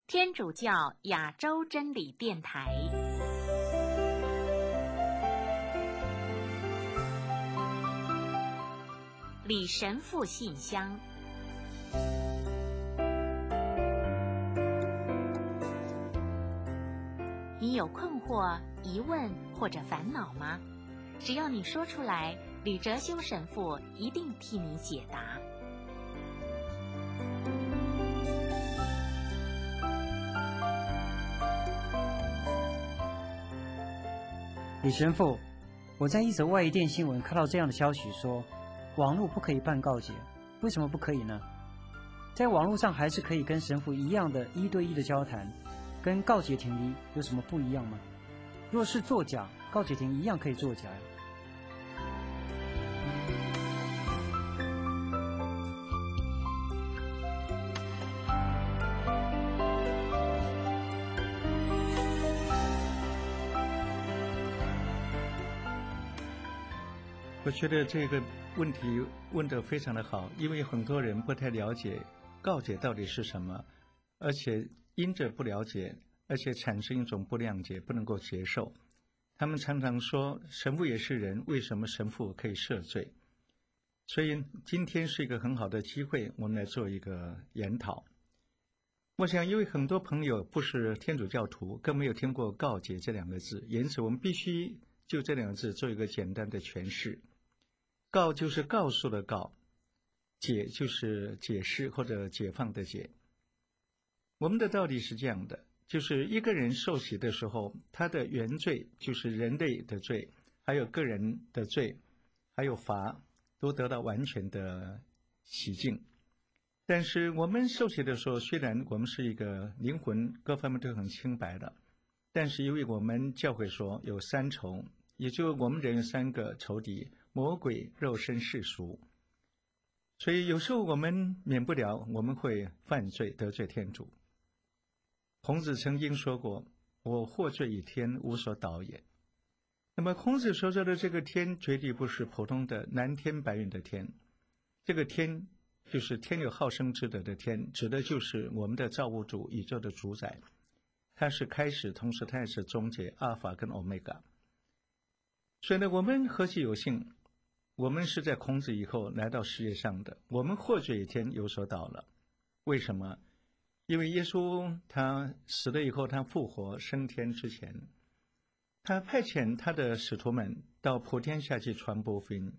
天主教亚洲真理电台，李神父信箱。你有困惑、疑问或者烦恼吗？只要你说出来，李哲修神父一定替你解答。 李神父，我在一则外电新闻看到这样的消息说，网络不可以办告解，为什么不可以呢？在网络上还是可以跟神父一样的1对1的交谈，跟告解亭里有什么不一样吗？若是作假，告解亭一样可以作假呀。 我觉得这个问题问得非常的好，因为很多人不太了解告解到底是什么，而且因着不了解，而且产生一种不谅解，不能够接受。他们常常说神父也是人，为什么神父可以赦罪？所以今天是一个很好的机会，我们来做一个研讨。我想因为很多朋友不是天主教徒，更没有听过告解这2个字，因此我们必须就这2个字做一个简单的诠释。告就是告诉的告，解就是解释或者解放的解。我们的道理是这样的，就是一个人受洗的时候，他的原罪就是人类的罪，还有个人的罪，还有罚，都得到完全的洗净。但是我们受洗的时候，虽然我们是一个灵魂各方面都很清白的，但是因为我们教会说有3仇，也就我们人有3个仇敌，魔鬼、肉身、世俗。所以有时候我们免不了我们会犯罪，得罪天主。孔子曾经说过，我获罪以天，无所导也。那么孔子所说的这个天绝对不是普通的蓝天白云的天，这个天就是天有好生之德的天，指的就是我们的造物主，宇宙的主宰。它是开始，同时它也是终结，阿尔法跟欧米伽。所以呢，我们何其有幸，我们是在孔子以后来到世界上的，我们获罪以天，有所导了。为什么？因为耶稣他死了以后，他复活升天之前，他派遣他的使徒们到普天下去传播福音，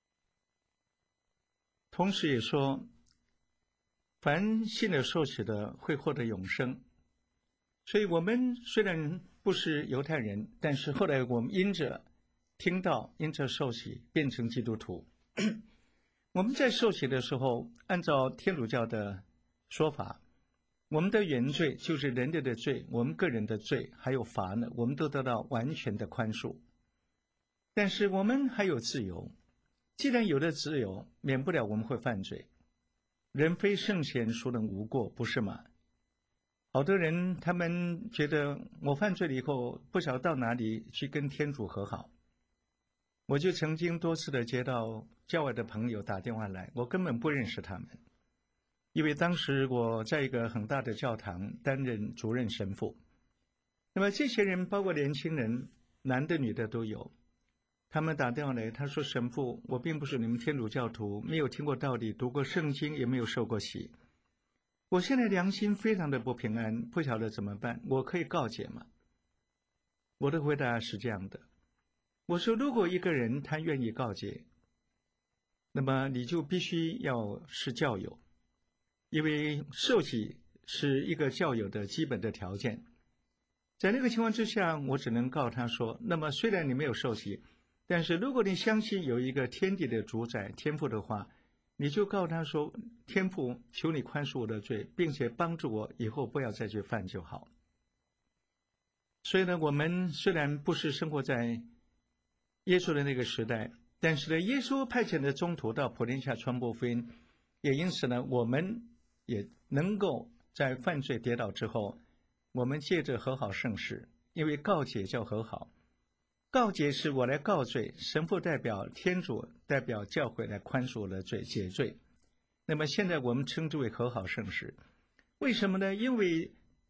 同时也说凡信了受洗的会获得永生。所以我们虽然不是犹太人，但是后来我们因着听到，因着受洗变成基督徒。我们在受洗的时候，按照天主教的说法，我们的原罪就是人类的罪，我们个人的罪还有罚呢，我们都得到完全的宽恕。但是我们还有自由，既然有了自由，免不了我们会犯罪。人非圣贤，孰能无过，不是吗？好多人他们觉得我犯罪了以后，不晓得到哪里去跟天主和好。我就曾经多次的接到教外的朋友打电话来，我根本不认识他们，因为当时我在一个很大的教堂担任主任神父。那么这些人包括年轻人，男的女的都有，他们打电话来，他说神父，我并不是你们天主教徒，没有听过道理，读过圣经，也没有受过洗，我现在良心非常的不平安，不晓得怎么办，我可以告解吗？我的回答是这样的，我说如果一个人他愿意告解，那么你就必须要是教友，因为受洗是一个教友的基本的条件。在那个情况之下，我只能告他说，那么虽然你没有受洗，但是如果你相信有一个天地的主宰天父的话，你就告他说，天父，求你宽恕我的罪，并且帮助我以后不要再去犯就好。所以呢，我们虽然不是生活在耶稣的那个时代，但是呢，耶稣派遣的宗徒到普天下传播福音，也因此呢，我们也能够在犯罪跌倒之后，我们借着和好圣事，因为告解叫和好，告解是我来告罪，神父代表天主，代表教会来宽恕我的罪，解罪。那么现在我们称之为和好圣事。为什么呢？因为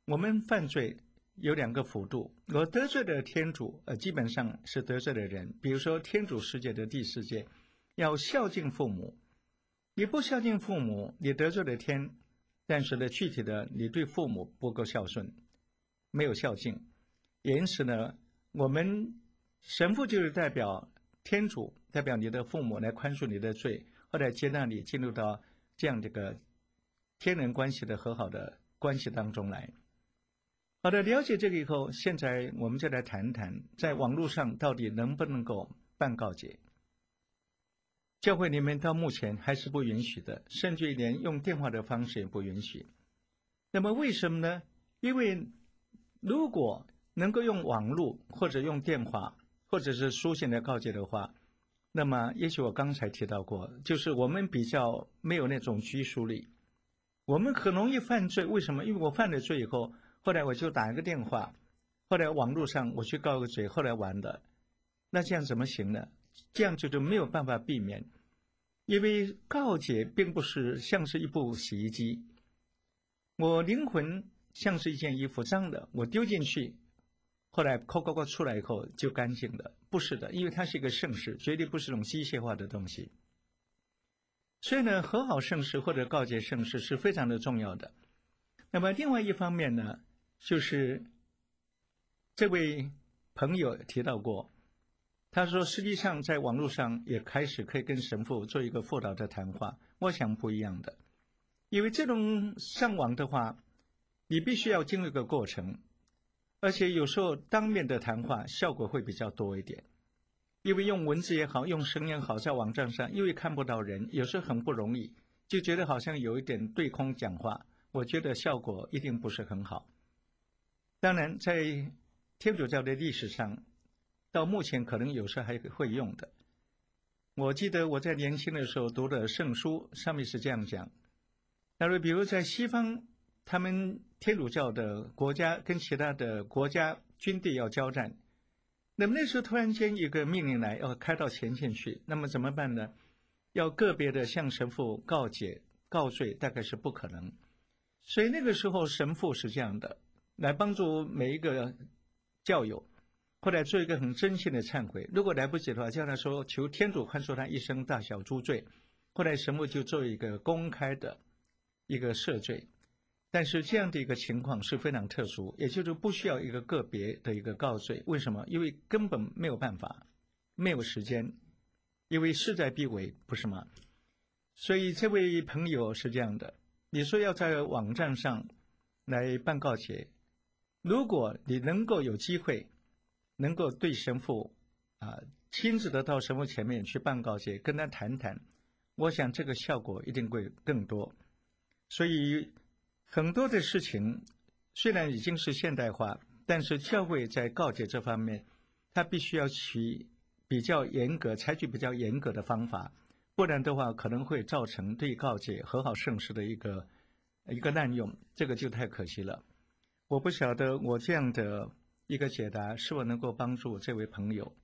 我们犯罪有2个幅度，我得罪了天主，基本上是得罪了人。比如说天主世界的第4诫，要孝敬父母。你不孝敬父母，你得罪了天，但是呢，具体的你对父母不够孝顺，没有孝敬。因此呢，我们神父就是代表天主，代表你的父母来宽恕你的罪，后来接纳你进入到这样这个天人关系的和好的关系当中来。好的，了解这个以后，现在我们就来谈谈，在网络上到底能不能够办告解。教会里面到目前还是不允许的，甚至连用电话的方式也不允许。那么为什么呢？因为如果能够用网络或者用电话或者是书信来告解的话，那么也许我刚才提到过，就是我们比较没有那种拘束力，我们很容易犯罪。为什么？因为我犯了罪以后，后来我就打一个电话，后来网络上我去告个嘴，后来完了，那这样怎么行呢？这样就没有办法避免。因为告解并不是像是一部洗衣机，我灵魂像是一件衣服脏的，我丢进去，后来扣出来以后就干净了。不是的，因为它是一个圣事，绝对不是一种机械化的东西。所以呢，和好圣事或者告解圣事是非常的重要的。那么另外一方面呢，就是这位朋友提到过，他说实际上在网络上也开始可以跟神父做一个辅导的谈话。我想不一样的，因为这种上网的话，你必须要经历一个过程，而且有时候当面的谈话效果会比较多一点。因为用文字也好，用声音也好，在网站上因为看不到人，有时候很不容易，就觉得好像有一点对空讲话，我觉得效果一定不是很好。当然在天主教的历史上，到目前可能有时候还会用的。我记得我在年轻的时候读的圣书，上面是这样讲。他说比如在西方，他们天主教的国家跟其他的国家军队要交战，那么那时候突然间一个命令来，要开到前线去，那么怎么办呢？要个别的向神父告解告罪，大概是不可能。所以那个时候神父是这样的，来帮助每一个教友，后来做一个很真心的忏悔。如果来不及的话，叫他说求天主宽恕他一生大小诸罪。后来神父就做一个公开的一个赦罪。但是这样的一个情况是非常特殊，也就是不需要一个个别的一个告罪。为什么？因为根本没有办法，没有时间，因为势在必违，不是吗？所以这位朋友是这样的，你说要在网站上来办告解，如果你能够有机会能够对神父亲自的到神父前面去办告解，跟他谈谈，我想这个效果一定会更多。所以很多的事情虽然已经是现代化，但是教会在告解这方面，它必须要采取比较严格的方法，不然的话可能会造成对告解和好圣事的一个滥用，这个就太可惜了。我不晓得我这样的一个解答是否能够帮助这位朋友。